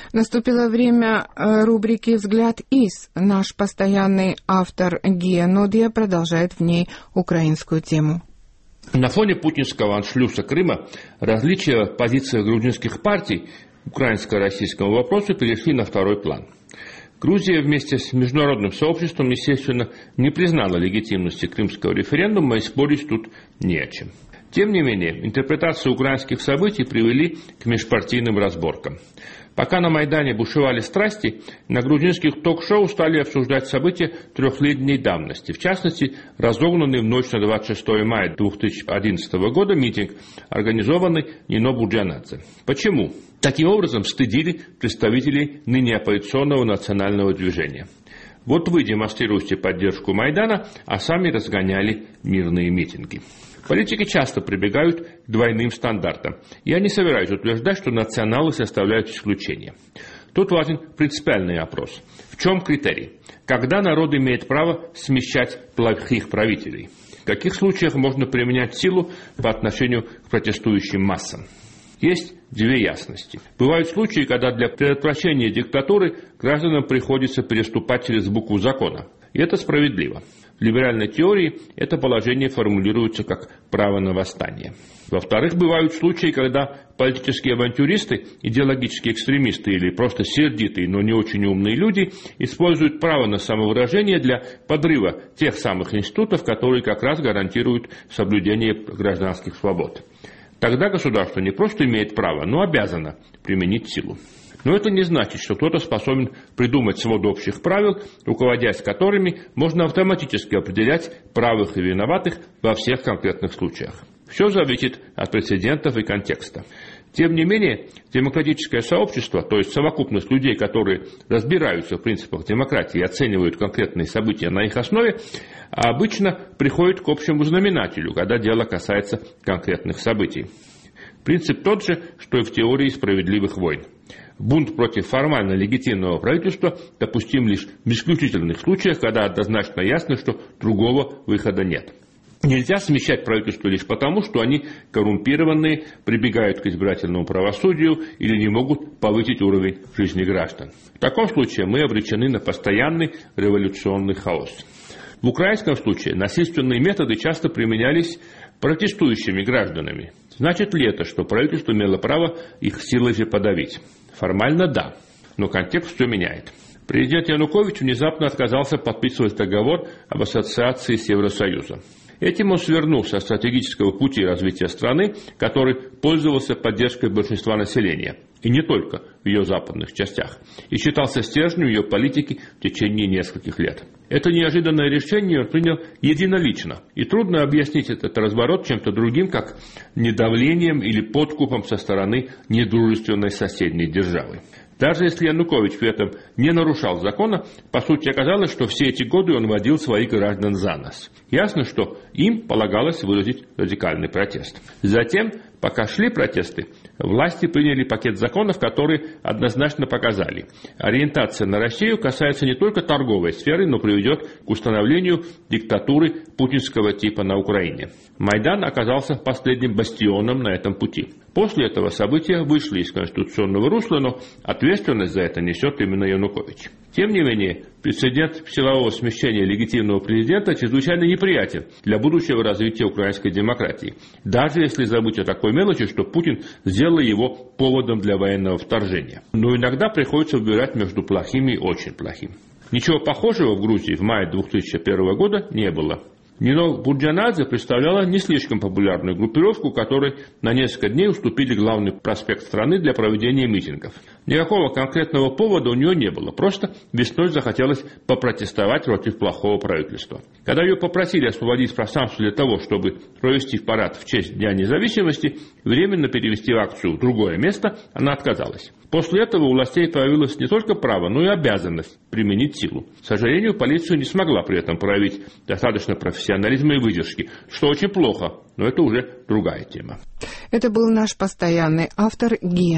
Наступило время рубрики «Взгляд из». Наш постоянный автор Гия Нодия продолжает в ней украинскую тему. На фоне путинского аншлюса Крыма различия в позициях грузинских партий украинско-российскому вопросу перешли на второй план. Грузия вместе с международным сообществом, естественно, не признала легитимности крымского референдума, и спорить тут не о чем. Тем не менее, интерпретации украинских событий привели к межпартийным разборкам. Пока на Майдане бушевали страсти, на грузинских ток-шоу стали обсуждать события трехлетней давности. В частности, разогнанный в ночь на 26 мая 2011 года митинг, организованный Нино Бурджанадзе. Почему? Таким образом стыдили представителей ныне оппозиционного национального движения. Вот вы демонстрируете поддержку Майдана, а сами разгоняли мирные митинги. Политики часто прибегают к двойным стандартам. Я не собираюсь утверждать, что националы составляют исключение. Тут важен принципиальный вопрос. В чем критерий? Когда народ имеет право смещать плохих правителей? В каких случаях можно применять силу по отношению к протестующим массам? Есть две ясности. Бывают случаи, когда для предотвращения диктатуры гражданам приходится переступать через букву закона. И это справедливо. В либеральной теории это положение формулируется как право на восстание. Во-вторых, бывают случаи, когда политические авантюристы, идеологические экстремисты или просто сердитые, но не очень умные люди используют право на самовыражение для подрыва тех самых институтов, которые как раз гарантируют соблюдение гражданских свобод. Тогда государство не просто имеет право, но обязано применить силу. Но это не значит, что кто-то способен придумать свод общих правил, руководясь которыми можно автоматически определять правых и виноватых во всех конкретных случаях. Все зависит от прецедентов и контекста. Тем не менее, демократическое сообщество, то есть совокупность людей, которые разбираются в принципах демократии и оценивают конкретные события на их основе, обычно приходит к общему знаменателю, когда дело касается конкретных событий. Принцип тот же, что и в теории справедливых войн. Бунт против формально легитимного правительства допустим лишь в исключительных случаях, когда однозначно ясно, что другого выхода нет. Нельзя смещать правительство лишь потому, что они коррумпированные, прибегают к избирательному правосудию или не могут повысить уровень жизни граждан. В таком случае мы обречены на постоянный революционный хаос. В украинском случае насильственные методы часто применялись протестующими гражданами. Значит ли это, что правительство имело право их силой же подавить? Формально да, но контекст все меняет. Президент Янукович внезапно отказался подписывать договор об ассоциации с Евросоюзом. Этим он свернул со стратегического пути развития страны, который пользовался поддержкой большинства населения, и не только в ее западных частях, и считался стержнем ее политики в течение нескольких лет. Это неожиданное решение он принял единолично, и трудно объяснить этот разворот чем-то другим, как недавлением или подкупом со стороны недружественной соседней державы. Даже если Янукович при этом не нарушал закона, по сути оказалось, что все эти годы он водил своих граждан за нос. Ясно, что им полагалось выразить радикальный протест. Затем, пока шли протесты, власти приняли пакет законов, которые однозначно показали: ориентация на Россию касается не только торговой сферы, но приведет к установлению диктатуры путинского типа на Украине. Майдан оказался последним бастионом на этом пути. После этого события вышли из конституционного русла, но ответственность за это несет именно Янукович. Тем не менее, прецедент силового смещения легитимного президента чрезвычайно неприятен для будущего развития украинской демократии. Даже если забыть о такой мелочи, что Путин сделал его поводом для военного вторжения. Но иногда приходится выбирать между плохим и очень плохим. Ничего похожего в Грузии в мае 2001 года не было. Нино Бурджанадзе представляла не слишком популярную группировку, которой на несколько дней уступили главный проспект страны для проведения митингов. Никакого конкретного повода у нее не было, просто весной захотелось попротестовать против плохого правительства. Когда ее попросили освободить пространство для того, чтобы провести парад в честь Дня независимости, временно перевести акцию в другое место, она отказалась. После этого у властей появилось не только право, но и обязанность применить силу. К сожалению, полиция не смогла при этом проявить достаточно профессионализма и выдержки, что очень плохо, но это уже другая тема. Это был наш постоянный автор Гия.